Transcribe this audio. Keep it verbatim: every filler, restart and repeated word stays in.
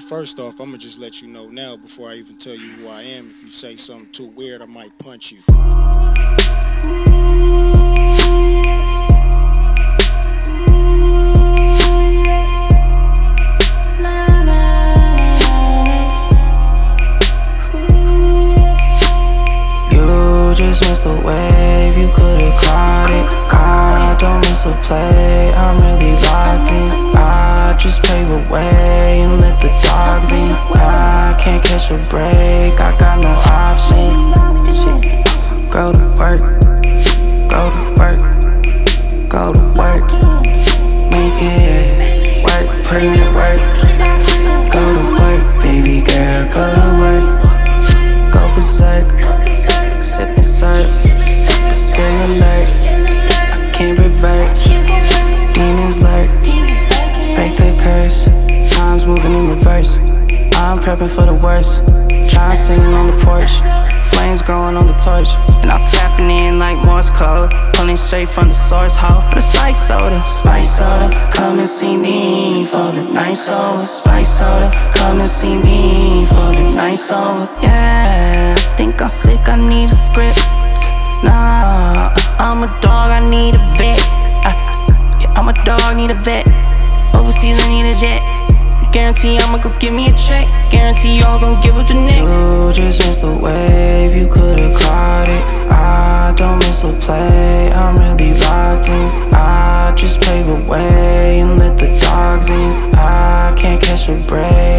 first off, I'ma just let you know now before I even tell you who I am. If you say something too weird, I might punch you. You just missed the wave, you could've caught it. I don't miss a play, I'm really locked in. I just pave a way and let the dogs in. I can't catch a break, I got no option. Go to work, go to work, go to work. Make it work, put in work. Go to work, baby girl, go to work. Go berserk, sippin' syrup, still alert. I can't revert, demons lurk. Break the curse, time's moving in reverse. I'm prepping for the worst, John singing on the porch. Flames growing on the torch, and I'm tapping in like Morse code. Pulling straight from the source hole. But a spice soda, spice soda. Come and see me for the night soul. Spice soda, come and see me for the night soul. Yeah, think I'm sick, I need a script. Nah, I'm a dog, I need a vet. uh, Yeah, I'm a dog, need a vet. Overseas, I need a jet. Guarantee I'ma go give me a check. Guarantee y'all gon' give up the neck. You just missed the wave, you could've caught it. I don't miss a play, I'm really locked in. I just pave a way and let the dogs in. I can't catch a break.